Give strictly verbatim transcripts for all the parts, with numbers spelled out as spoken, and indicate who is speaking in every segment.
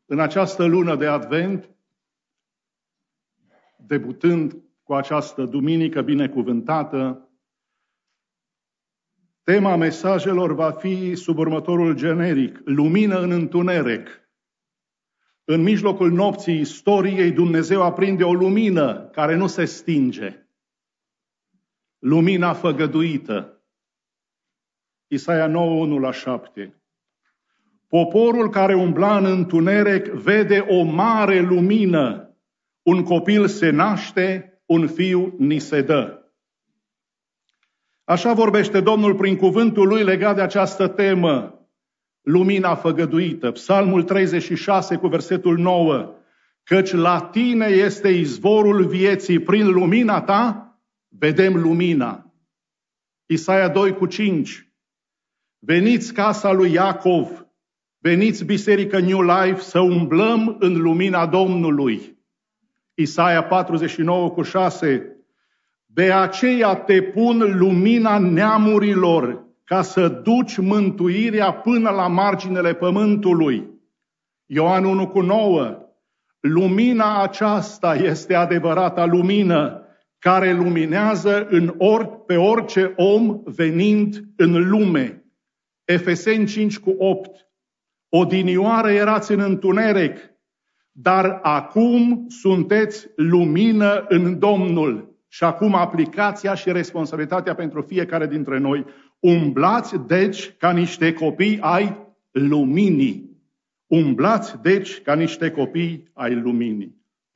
Speaker 1: În această lună de Advent, debutând cu această duminică binecuvântată, tema mesajelor va fi sub următorul generic: lumină în întuneric. În mijlocul nopții istoriei, Dumnezeu aprinde o lumină care nu se stinge. Lumina făgăduită. Isaia nouă, unu la șapte. Poporul care umbla în întuneric vede o mare lumină. Un copil se naște, un fiu ni se dă. Așa vorbește Domnul prin cuvântul Lui legat de această temă, lumina făgăduită. Psalmul treizeci și șase cu versetul nouă. Căci la tine este izvorul vieții, prin lumina ta vedem lumina. Isaia doi cu cinci. Veniți casa lui Iacov, veniți biserică New Life să umblăm în lumina Domnului. Isaia patruzeci și nouă cu șase. De aceea te pun lumina neamurilor, ca să duci mântuirea până la marginile pământului. Ioan unu cu nouă. Lumina aceasta este adevărata lumină, care luminează în or, pe orice om venind în lume. Efeseni cinci cu opt. Odinioară erați în întuneric, dar acum sunteți lumină în Domnul. Și acum aplicația și responsabilitatea pentru fiecare dintre noi. Umblați, deci, ca niște copii ai luminii. Umblați, deci, ca niște copii ai luminii.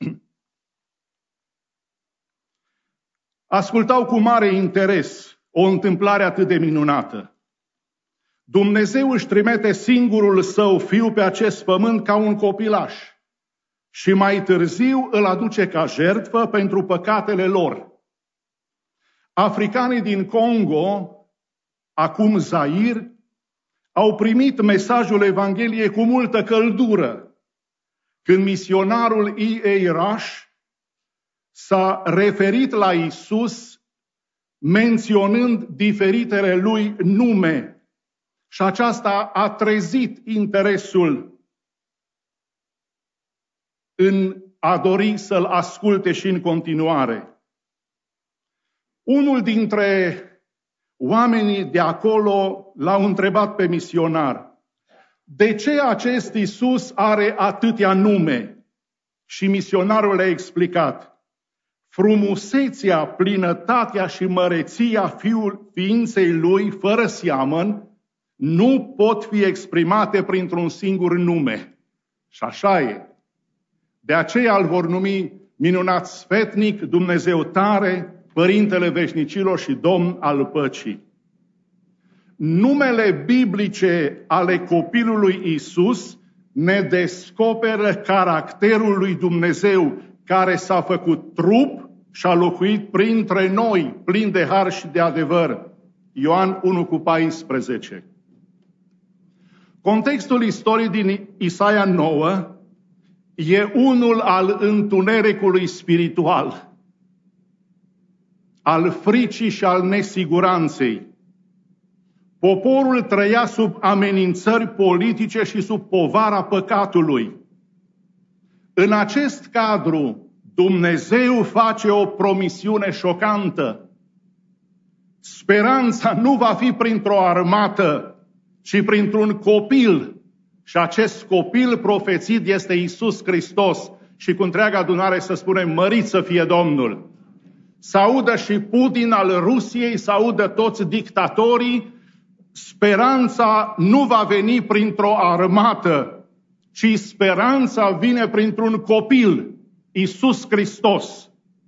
Speaker 1: Ascultau cu mare interes o întâmplare atât de minunată. Dumnezeu își trimite singurul său fiu pe acest pământ ca un copilaș și mai târziu îl aduce ca jertfă pentru păcatele lor. Africanii din Congo, acum Zaire, au primit mesajul Evangheliei cu multă căldură. Când misionarul E A Rush s-a referit la Isus menționând diferitele lui nume, și aceasta a trezit interesul în a dori să-l asculte și în continuare. Unul dintre oamenii de acolo l-au întrebat pe misionar: de ce acest Isus are atâtea nume? Și misionarul le-a explicat: frumusețea, plinătatea și măreția fiul, ființei lui, fără seamăn, nu pot fi exprimate printr-un singur nume. Și așa e. De aceea îl vor numi minunat sfetnic, Dumnezeu tare, Părintele veșnicilor și Domn al păcii. Numele biblice ale copilului Isus ne descoperă caracterul lui Dumnezeu, care s-a făcut trup și a locuit printre noi, plin de har și de adevăr. Ioan unu cu paisprezece. Contextul istoric din Isaia nouă e unul al întunericului spiritual, al fricii și al nesiguranței. Poporul trăia sub amenințări politice și sub povara păcatului. În acest cadru, Dumnezeu face o promisiune șocantă. Speranța nu va fi printr-o armată, ci printr-un copil. Și acest copil profețit este Iisus Hristos. Și cu întreaga adunare să spunem: mărit să fie Domnul! Să audă și Putin al Rusiei, să audă toți dictatorii: speranța nu va veni printr-o armată, ci speranța vine printr-un copil, Iisus Hristos.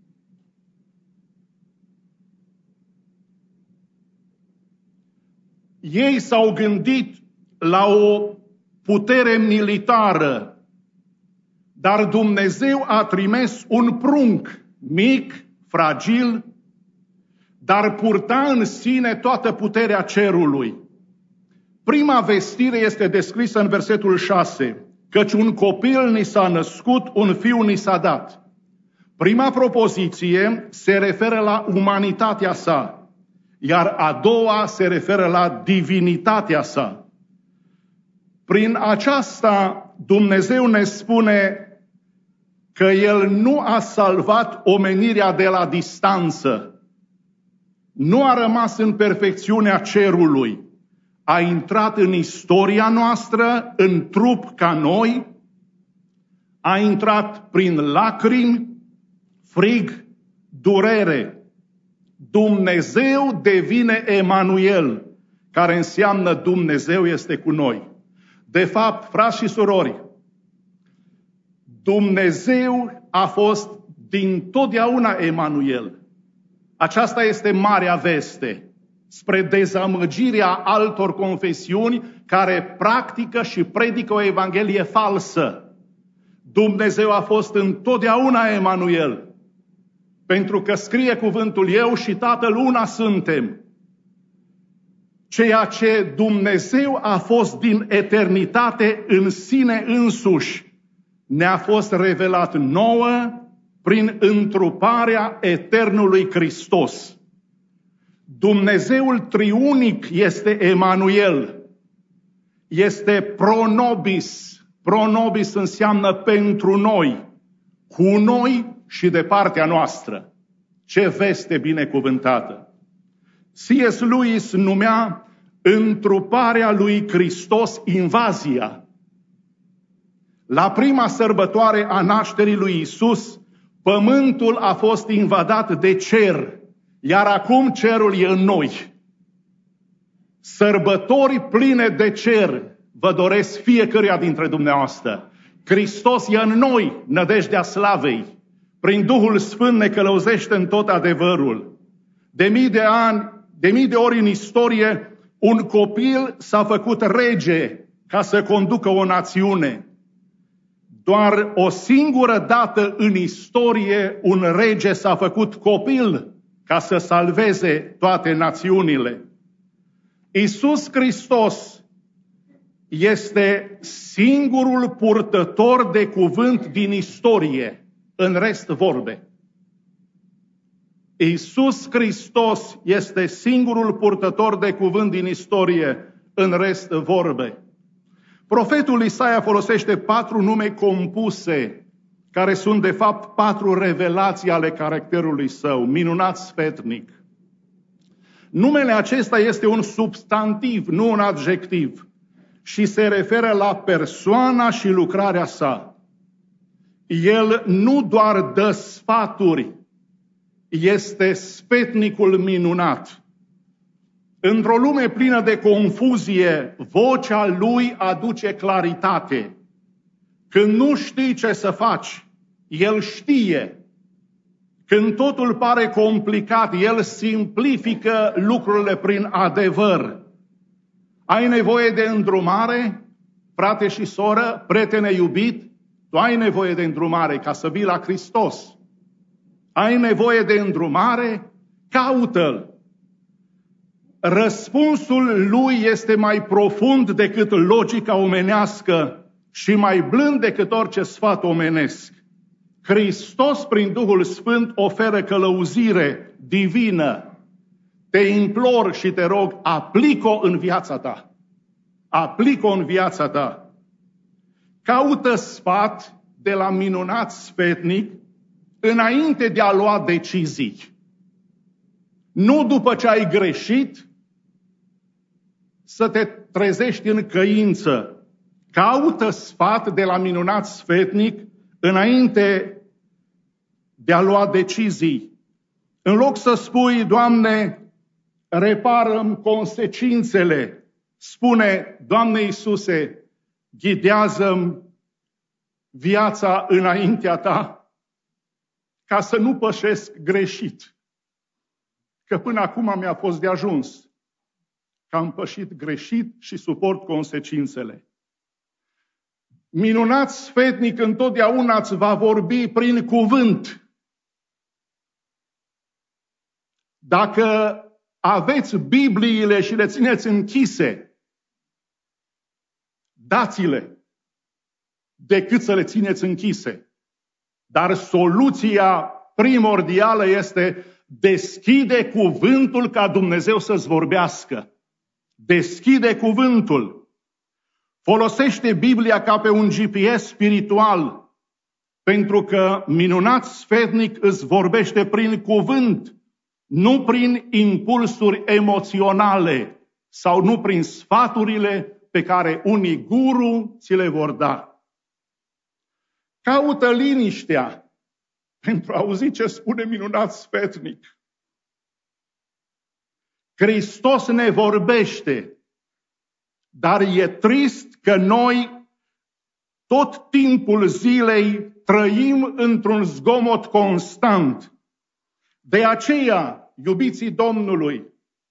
Speaker 1: Ei s-au gândit la o putere militară, dar Dumnezeu a trimis un prunc mic, fragil, dar purta în sine toată puterea cerului. Prima vestire este descrisă în versetul șase, căci un copil ni s-a născut, un fiu ni s-a dat. Prima propoziție se referă la umanitatea sa, iar a doua se referă la divinitatea sa. Prin aceasta Dumnezeu ne spune că El nu a salvat omenirea de la distanță, nu a rămas în perfecțiunea cerului, a intrat în istoria noastră, în trup ca noi, a intrat prin lacrimi, frig, durere. Dumnezeu devine Emanuel, care înseamnă Dumnezeu este cu noi. De fapt, frați și surori, Dumnezeu a fost dintotdeauna Emanuel. Aceasta este marea veste, spre dezamăgirea altor confesiuni care practică și predică o evanghelie falsă. Dumnezeu a fost întotdeauna Emanuel, pentru că scrie cuvântul: eu și Tatăl una suntem. Ceea ce Dumnezeu a fost din eternitate în sine însuși ne-a fost revelat nouă prin întruparea eternului Hristos. Dumnezeul triunic este Emanuel, este pro nobis. Pro nobis înseamnă pentru noi, cu noi și de partea noastră. Ce veste binecuvântată! C S. Lewis numea întruparea lui Hristos invazia. La prima sărbătoare a nașterii lui Isus, pământul a fost invadat de cer, iar acum cerul e în noi. Sărbători pline de cer vă doresc fiecăruia dintre dumneavoastră. Hristos e în noi, nădejdea slavei. Prin Duhul Sfânt ne călăuzește în tot adevărul. De mii de ani, de mii de ori în istorie, un copil s-a făcut rege ca să conducă o națiune. Doar o singură dată în istorie un rege s-a făcut copil ca să salveze toate națiunile. Iisus Hristos este singurul purtător de cuvânt din istorie, în rest vorbe. Iisus Hristos este singurul purtător de cuvânt din istorie, în rest vorbe. Profetul Isaia folosește patru nume compuse, care sunt de fapt patru revelații ale caracterului său, minunat sfetnic. Numele acesta este un substantiv, nu un adjectiv, și se referă la persoana și lucrarea sa. El nu doar dă sfaturi, este sfetnicul minunat. Într-o lume plină de confuzie, vocea lui aduce claritate. Când nu știi ce să faci, el știe. Când totul pare complicat, el simplifică lucrurile prin adevăr. Ai nevoie de îndrumare, frate și soră, prietene iubit, tu ai nevoie de îndrumare ca să vii la Hristos. Ai nevoie de îndrumare? Caută-l. Răspunsul lui este mai profund decât logica omenească și mai blând decât orice sfat omenesc. Hristos, prin Duhul Sfânt, oferă călăuzire divină. Te implor și te rog, aplică-o în viața ta. Aplică-o în viața ta. Caută sfat de la minunat sfetnic înainte de a lua decizii. Nu după ce ai greșit, să te trezești în căință. Caută sfat de la minunat sfetnic înainte de a lua decizii. În loc să spui, Doamne, repară-mi consecințele, spune, Doamne Iisuse, ghidează-mi viața înaintea Ta, ca să nu pășesc greșit. Că până acum mi-a fost de ajuns că am pășit greșit și suport consecințele. Minunat sfetnic întotdeauna îți va vorbi prin cuvânt. Dacă aveți Bibliile și le țineți închise, dați-le decât să le țineți închise. Dar soluția primordială este deschide cuvântul ca Dumnezeu să-ți vorbească. Deschide cuvântul. Folosește Biblia ca pe un G P S spiritual, pentru că minunat sfetnic îți vorbește prin cuvânt, nu prin impulsuri emoționale sau nu prin sfaturile pe care unii guru ți le vor da. Caută liniștea pentru a auzi ce spune minunat sfetnic. Hristos ne vorbește, dar e trist că noi tot timpul zilei trăim într-un zgomot constant. De aceea, iubiții Domnului,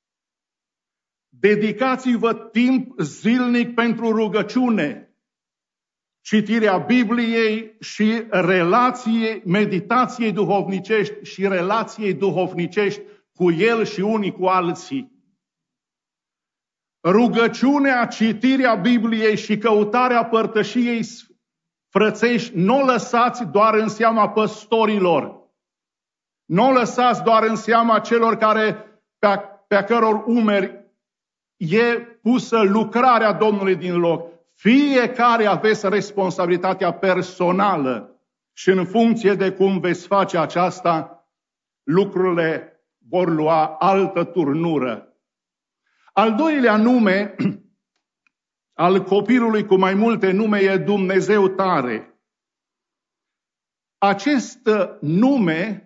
Speaker 1: dedicați-vă timp zilnic pentru rugăciune, citirea Bibliei și relație, meditației duhovnicești și relației duhovnicești cu El și unii cu alții. Rugăciunea, citirea Bibliei și căutarea părtășiei frățești nu o lăsați doar în seama păstorilor, nu o lăsați doar în seama celor care, pe a, pe a căror umeri e pusă lucrarea Domnului din loc. Fiecare aveți responsabilitatea personală și în funcție de cum veți face aceasta, lucrurile vor lua altă turnură. Al doilea nume al copilului cu mai multe nume e Dumnezeu tare. Acest nume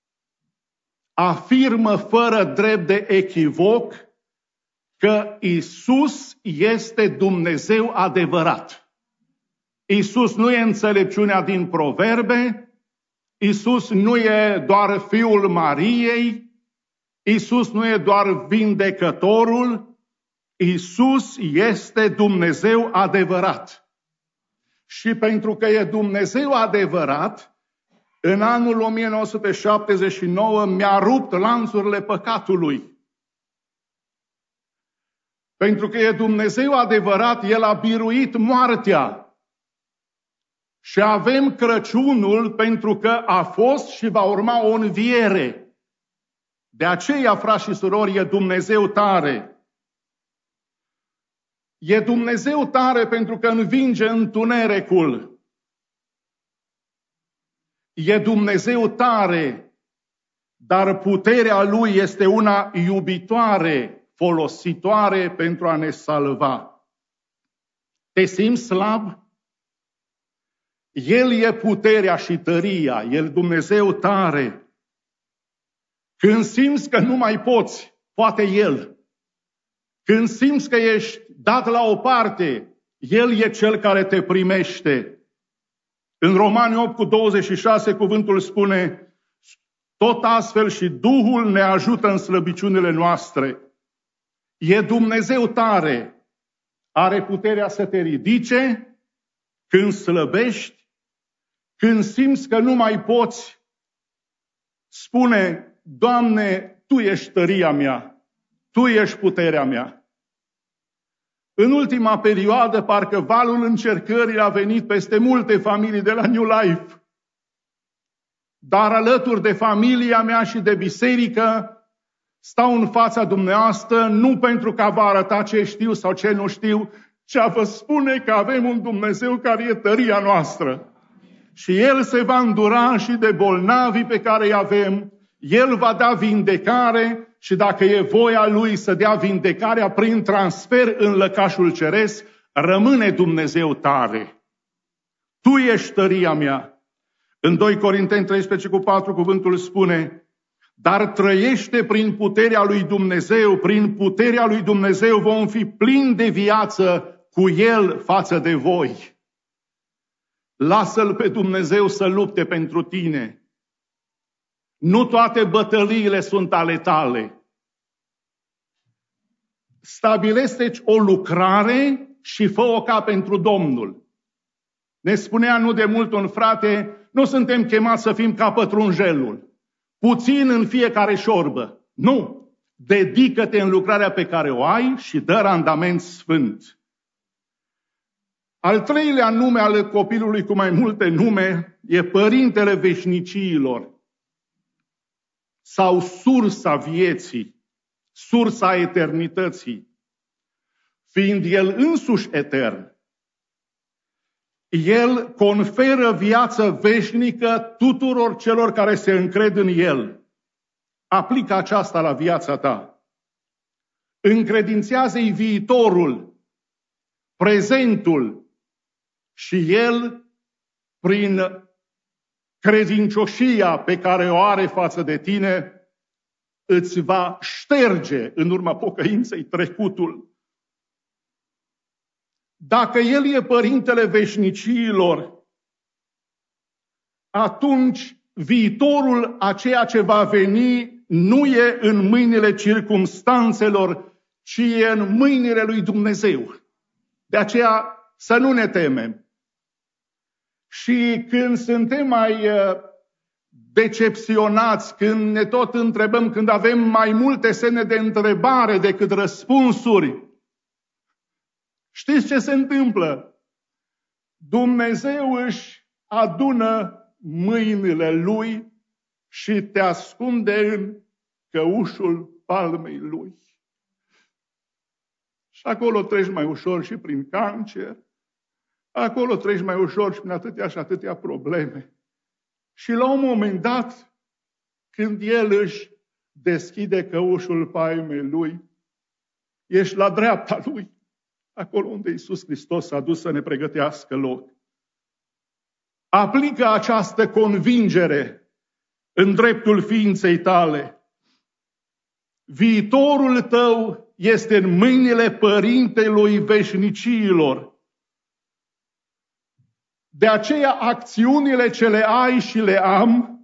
Speaker 1: afirmă fără drept de echivoc că Isus este Dumnezeu adevărat. Isus nu e înțelepciunea din proverbe, Isus nu e doar Fiul Mariei, Isus nu e doar vindecătorul, Isus este Dumnezeu adevărat. Și pentru că e Dumnezeu adevărat, în anul o mie nouă sute șaptezeci și nouă mi-a rupt lanțurile păcatului. Pentru că e Dumnezeu adevărat, El a biruit moartea. Și avem Crăciunul pentru că a fost și va urma o înviere. De aceea, frați și surori, e Dumnezeu tare. E Dumnezeu tare pentru că învinge întunericul. E Dumnezeu tare, dar puterea Lui este una iubitoare, folositoare pentru a ne salva. Te simți slab? El e puterea și tăria, El Dumnezeu tare. Când simți că nu mai poți, poate El. Când simți că ești dat la o parte, El e Cel care te primește. În Romani opt cu douăzeci și șase cuvântul spune: tot astfel și Duhul ne ajută în slăbiciunile noastre. E Dumnezeu tare, are puterea să te ridice când slăbești, când simți că nu mai poți, spune: Doamne, Tu ești tăria mea, Tu ești puterea mea. În ultima perioadă, parcă valul încercării a venit peste multe familii de la New Life. Dar alături de familia mea și de biserică, stau în fața dumneavoastră nu pentru că vă arăta ce știu sau ce nu știu, ci a vă spune că avem un Dumnezeu care e tăria noastră. Și El se va îndura și de bolnavii pe care îi avem, El va da vindecare și dacă e voia Lui să dea vindecarea prin transfer în lăcașul ceresc, rămâne Dumnezeu tare. Tu ești tăria mea. În doi Corinteni treisprezece cu patru cuvântul spune: dar trăiește prin puterea lui Dumnezeu, prin puterea lui Dumnezeu vom fi plini de viață cu El față de voi. Lasă-L pe Dumnezeu să lupte pentru tine. Nu toate bătăliile sunt ale tale. Stabilește o lucrare și fă-o ca pentru Domnul. Ne spunea nu de mult un frate: nu suntem chemați să fim ca pătrunjelul, puțin în fiecare șorbă. Nu! Dedică-te în lucrarea pe care o ai și dă randament sfânt. Al treilea nume al copilului cu mai multe nume e Părintele Veșniciilor sau sursa vieții, sursa eternității. Fiind El însuși etern, El conferă viață veșnică tuturor celor care se încred în El. Aplică aceasta la viața ta. Încredințează-i viitorul, prezentul și El, prin credincioșia pe care o are față de tine, îți va șterge în urma pocăinței trecutul. Dacă El e Părintele veșniciilor, atunci viitorul a ceea ce va veni nu e în mâinile circumstanțelor, ci e în mâinile lui Dumnezeu. De aceea să nu ne temem. Și când suntem mai decepționați, când ne tot întrebăm, când avem mai multe semne de întrebare decât răspunsuri, știți ce se întâmplă? Dumnezeu își adună mâinile Lui și te ascunde în căușul palmei Lui. Și acolo treci mai ușor și prin cancer, acolo treci mai ușor și prin atâtea și atâtea probleme. Și la un moment dat, când El își deschide căușul palmei Lui, ești la dreapta Lui, acolo unde Iisus Hristos s-a dus să ne pregătească loc. Aplică această convingere în dreptul ființei tale. Viitorul tău este în mâinile Părintelui veșniciilor. De aceea acțiunile ce le ai și le am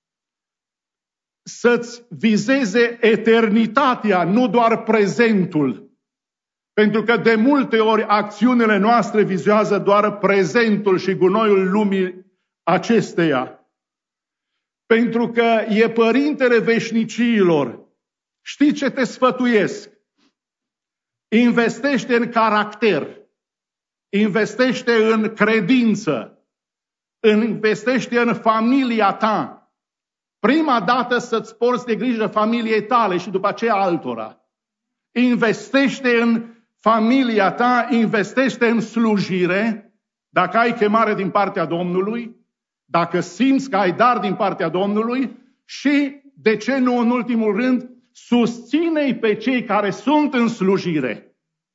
Speaker 1: să-ți vizeze eternitatea, nu doar prezentul. Pentru că de multe ori acțiunile noastre vizează doar prezentul și gunoiul lumii acesteia. Pentru că e Părintele veșniciilor. Știi ce te sfătuiesc? Investește în caracter, investește în credință, investește în familia ta. Prima dată să-ți porți de grijă familiei tale și după aceea altora. Investește în familia ta, investește în slujire, dacă ai chemare din partea Domnului, dacă simți că ai dar din partea Domnului și, de ce nu în ultimul rând, susține-i pe cei care sunt în slujire.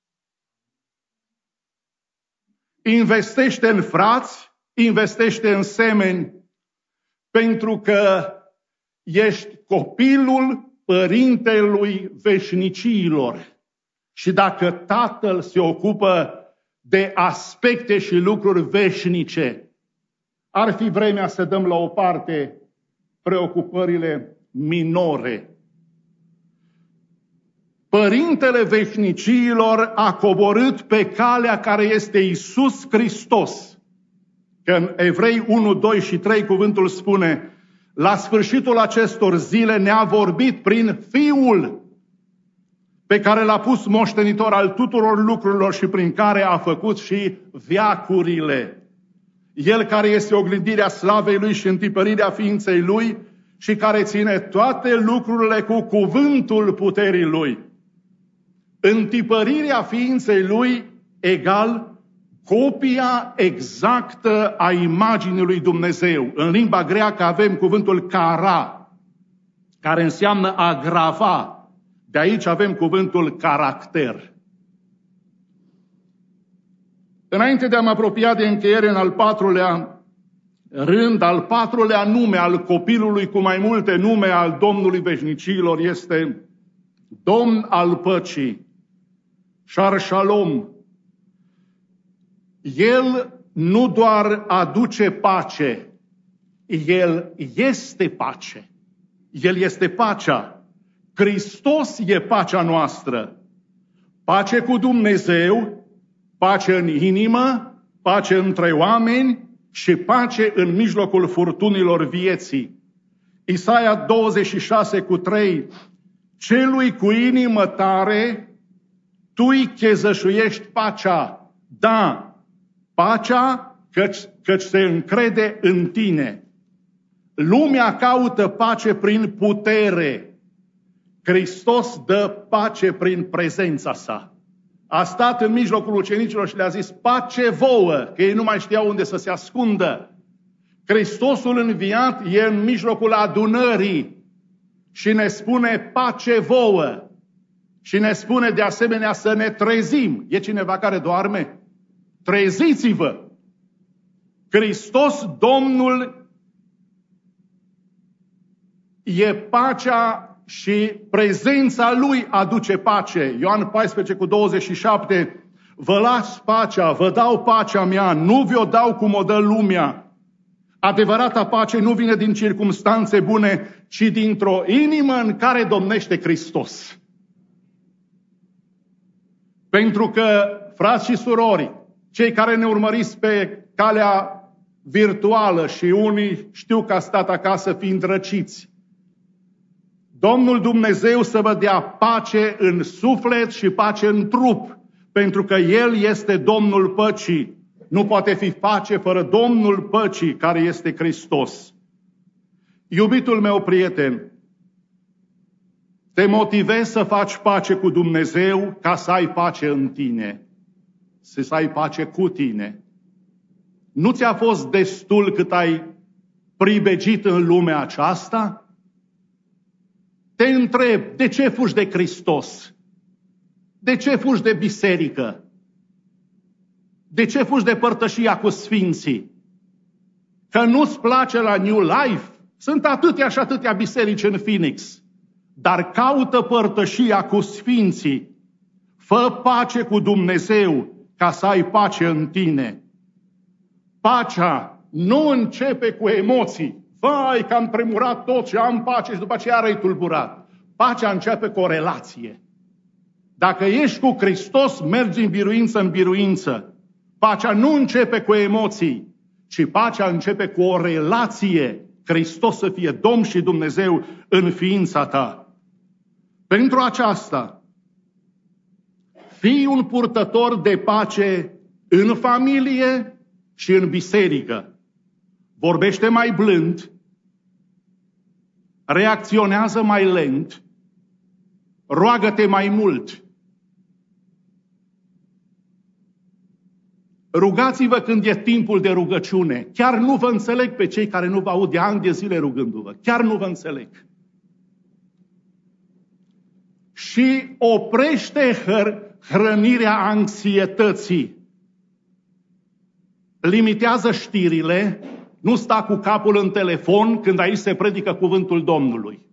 Speaker 1: Investește în frați, investește în semeni, pentru că ești copilul Părintelui veșniciilor. Și dacă Tatăl se ocupă de aspecte și lucruri veșnice, ar fi vremea să dăm la o parte preocupările minore. Părintele veșniciilor a coborât pe calea care este Iisus Hristos. Că în Evrei unu, doi și trei cuvântul spune: la sfârșitul acestor zile ne-a vorbit prin Fiul, pe care l-a pus moștenitor al tuturor lucrurilor și prin care a făcut și veacurile. El care este oglindirea slavei Lui și întipărirea ființei Lui și care ține toate lucrurile cu cuvântul puterii Lui. Întipărirea ființei Lui egal copia exactă a imaginii lui Dumnezeu. În limba greacă avem cuvântul kara, care înseamnă a grava. De aici avem cuvântul caracter. Înainte de a mă apropia de încheiere, în al patrulea rând, al patrulea nume al copilului cu mai multe nume al Domnului veșnicilor este Domn al păcii, Shar Shalom. El nu doar aduce pace, El este pace. El este pacea. Hristos e pacea noastră. Pace cu Dumnezeu, pace în inimă, pace între oameni și pace în mijlocul furtunilor vieții. Isaia douăzeci și șase cu trei: celui cu inimă tare, tu îi chezășuiești pacea. Da, pacea căci, căci se încrede în tine. Lumea caută pace prin putere. Hristos dă pace prin prezența sa. a stat în mijlocul ucenicilor și le-a zis, pace vouă, că ei nu mai știau unde să se ascundă. Hristosul înviat e în mijlocul adunării și ne spune pace vouă. Și ne spune de asemenea să ne trezim. E cineva care doarme? Treziți-vă! Hristos, Domnul, e pacea și prezența Lui aduce pace. Ioan paisprezece cu douăzeci și șapte, vă las pacea, vă dau pacea mea, nu vi-o dau cum o dă lumea. Adevărata pace nu vine din circumstanțe bune, ci dintr-o inimă în care domnește Hristos. Pentru că, frați și surori, cei care ne urmăriți pe calea virtuală și unii știu că a stat acasă fiind răciți, Domnul Dumnezeu să vă dea pace în suflet și pace în trup, pentru că El este Domnul păcii. Nu poate fi pace fără Domnul păcii, care este Hristos. Iubitul meu prieten, te motivezi să faci pace cu Dumnezeu ca să ai pace în tine, să ai pace cu tine. Nu ți-a fost destul cât ai pribegit în lumea aceasta? Te întreb, de ce fugi de Hristos? De ce fugi de biserică? De ce fugi de părtășia cu sfinții? Că nu-ți place la New Life? Sunt atâtea și atâtea biserici în Phoenix. Dar caută părtășia cu sfinții. Fă pace cu Dumnezeu ca să ai pace în tine. Pacea nu începe cu emoții. Vai, că am tremurat tot și am pace și după aceea răi tulburat. Pacea începe cu o relație. Dacă ești cu Hristos, mergi în biruință în biruință. Pacea nu începe cu emoții, ci pacea începe cu o relație. Hristos să fie Domn și Dumnezeu în ființa ta. Pentru aceasta, fii un purtător de pace în familie și în biserică. Vorbește mai blând, reacționează mai lent, roagă-te mai mult. Rugați-vă când e timpul de rugăciune. Chiar nu vă înțeleg pe cei care nu vă aud de ani de zile rugându-vă. Chiar nu vă înțeleg. Și oprește hăr- hrănirea anxietății. Limitează știrile, nu sta cu capul în telefon când aici se predică cuvântul Domnului.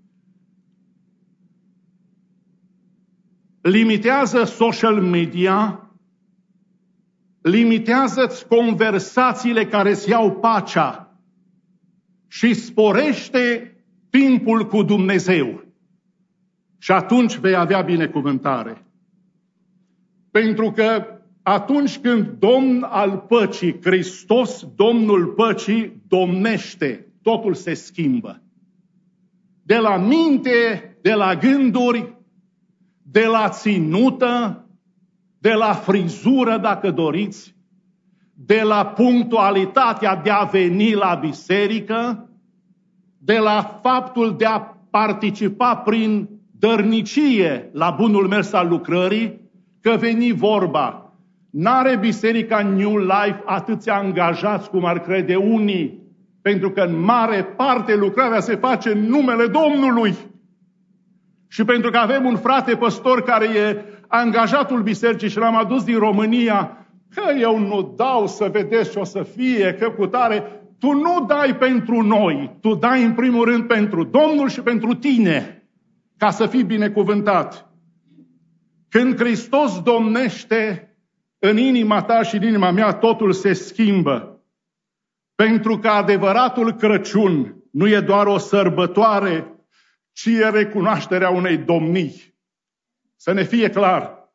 Speaker 1: Limitează social media, limitează-ți conversațiile care îți iau pacea și sporește timpul cu Dumnezeu. Și atunci vei avea binecuvântare. Pentru că atunci când Domn al păcii, Hristos, Domnul păcii, domnește, totul se schimbă. De la minte, de la gânduri, de la ținută, de la frizură, dacă doriți, de la punctualitatea de a veni la biserică, de la faptul de a participa prin dărnicie la bunul mers al lucrării, că veni vorba. N-are biserica New Life atâția angajați cum ar crede unii, pentru că în mare parte lucrarea se face în numele Domnului. Și pentru că avem un frate păstor care e angajatul bisericii și l-am adus din România, că eu nu dau să vedeți ce o să fie, că cu tare. Tu nu dai pentru noi, tu dai în primul rând pentru Domnul și pentru tine, ca să fii binecuvântat. Când Hristos domnește în inima ta și în inima mea, totul se schimbă. Pentru că adevăratul Crăciun nu e doar o sărbătoare, ci e recunoașterea unei domnii. Să ne fie clar.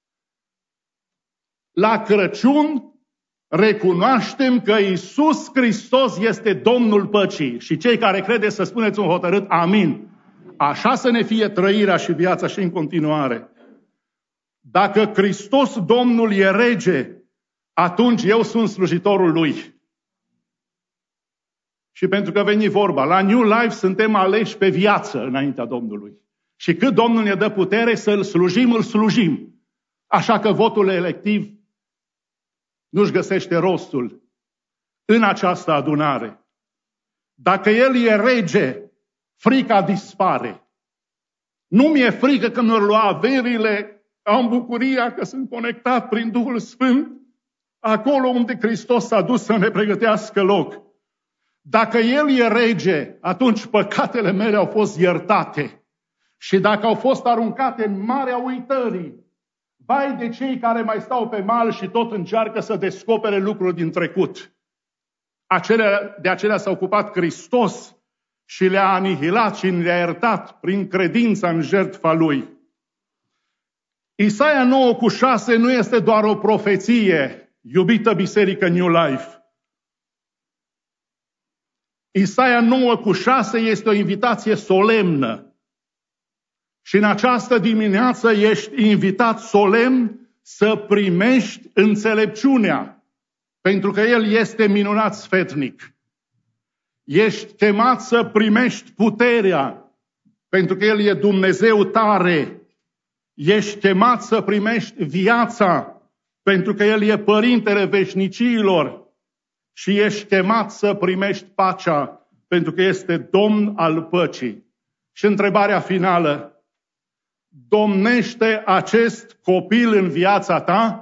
Speaker 1: La Crăciun recunoaștem că Iisus Hristos este Domnul păcii. Și cei care credeți să spuneți un hotărât amin. Așa să ne fie trăirea și viața și în continuare. Dacă Hristos Domnul e rege, atunci eu sunt slujitorul Lui. Și pentru că veni vorba, la New Life suntem aleși pe viață înaintea Domnului. Și cât Domnul ne dă putere să-L slujim, îl slujim. Așa că votul electiv nu-și găsește rostul în această adunare. Dacă el e rege, frica dispare. Nu mi-e frică că mi-or lua averile, am bucuria că sunt conectat prin Duhul Sfânt, acolo unde Hristos s-a dus să ne pregătească loc. Dacă El e rege, atunci păcatele mele au fost iertate. Și dacă au fost aruncate în marea uitării, vai de cei care mai stau pe mal și tot încearcă să descopere lucruri din trecut. Acelea, de acelea s-a ocupat Hristos și le-a anihilat și le-a iertat prin credința în jertfa Lui. Isaia nouă cu șase nu este doar o profeție, iubită Biserică New Life. Isaia nouă cu șase este o invitație solemnă. Și în această dimineață ești invitat solemn să primești înțelepciunea, pentru că El este minunat sfetnic. Ești chemat să primești puterea, pentru că El e Dumnezeu tare. Ești chemat să primești viața, pentru că El e Părintele veșniciilor. Și ești chemat să primești pacea, pentru că este Domn al păcii. Și întrebarea finală: domnește acest copil în viața ta?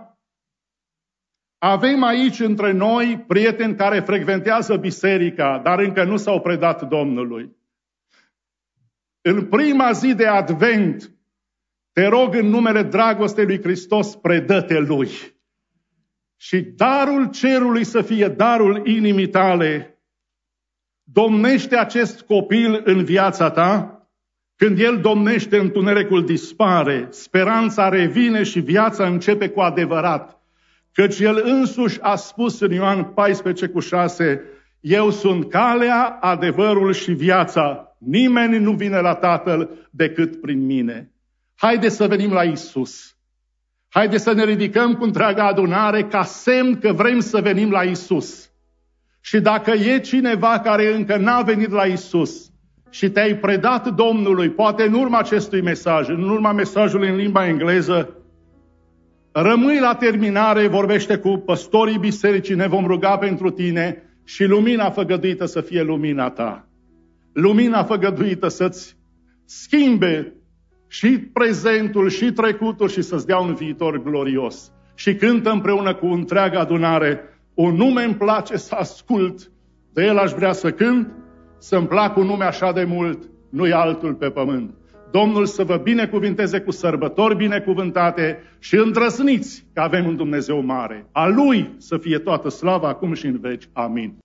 Speaker 1: Avem aici între noi prieteni care frecventează biserica, dar încă nu s-au predat Domnului. În prima zi de Advent, te rog în numele dragostei lui Hristos, predă-te Lui. Și darul cerului să fie darul inimii tale. Domnește acest copil în viața ta. Când El domnește, întunericul dispare, speranța revine și viața începe cu adevărat. Căci El însuși a spus în Ioan paisprezece cu șase, eu sunt calea, adevărul și viața. Nimeni nu vine la Tatăl decât prin mine. Haideți să venim la Isus. Haideți să ne ridicăm cu întreaga adunare ca semn că vrem să venim la Isus. Și dacă e cineva care încă n-a venit la Isus și te-ai predat Domnului, poate în urma acestui mesaj, în urma mesajului în limba engleză, rămâi la terminare, vorbește cu păstorii bisericii, ne vom ruga pentru tine și lumina făgăduită să fie lumina ta. Lumina făgăduită să-ți schimbe și prezentul și trecutul și să-ți dea un viitor glorios. Și cântă împreună cu întreaga adunare, un nume îmi place să ascult, de el aș vrea să cânt, să-mi plac un nume așa de mult, nu-i altul pe pământ. Domnul să vă binecuvinteze cu sărbători binecuvântate și îndrăzniți că avem un Dumnezeu mare. A Lui să fie toată slava acum și în veci. Amin.